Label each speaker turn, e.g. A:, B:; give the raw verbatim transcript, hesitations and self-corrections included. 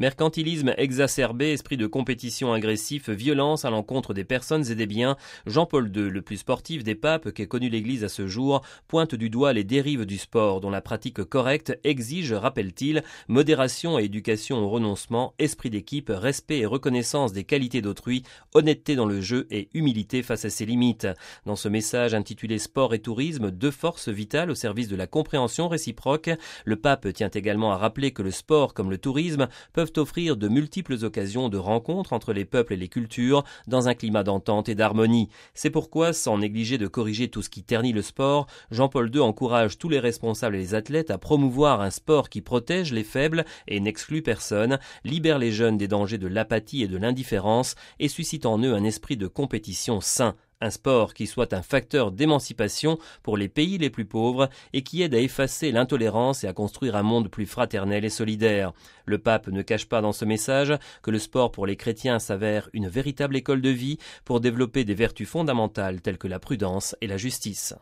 A: Mercantilisme exacerbé, esprit de compétition agressif, violence à l'encontre des personnes et des biens. Jean-Paul deux, le plus sportif des papes qu'ait connu l'Église à ce jour, pointe du doigt les dérives du sport dont la pratique correcte exige, rappelle-t-il, modération et éducation au renoncement, esprit d'équipe, respect et reconnaissance des qualités d'autrui, honnêteté dans le jeu et humilité face à ses limites. Dans ce message intitulé Sport et tourisme, deux forces vitales au service de la compréhension réciproque, le pape tient également à rappeler que le sport comme le tourisme peuvent offrir de multiples occasions de rencontres entre les peuples et les cultures dans un climat d'entente et d'harmonie. C'est pourquoi, sans négliger de corriger tout ce qui ternit le sport, Jean-Paul deux encourage tous les responsables et les athlètes à promouvoir un sport qui protège les faibles et n'exclut personne, libère les jeunes des dangers de l'apathie et de l'indifférence et suscite en eux un esprit de compétition sain. Un sport qui soit un facteur d'émancipation pour les pays les plus pauvres et qui aide à effacer l'intolérance et à construire un monde plus fraternel et solidaire. Le pape ne cache pas dans ce message que le sport pour les chrétiens s'avère une véritable école de vie pour développer des vertus fondamentales telles que la prudence et la justice.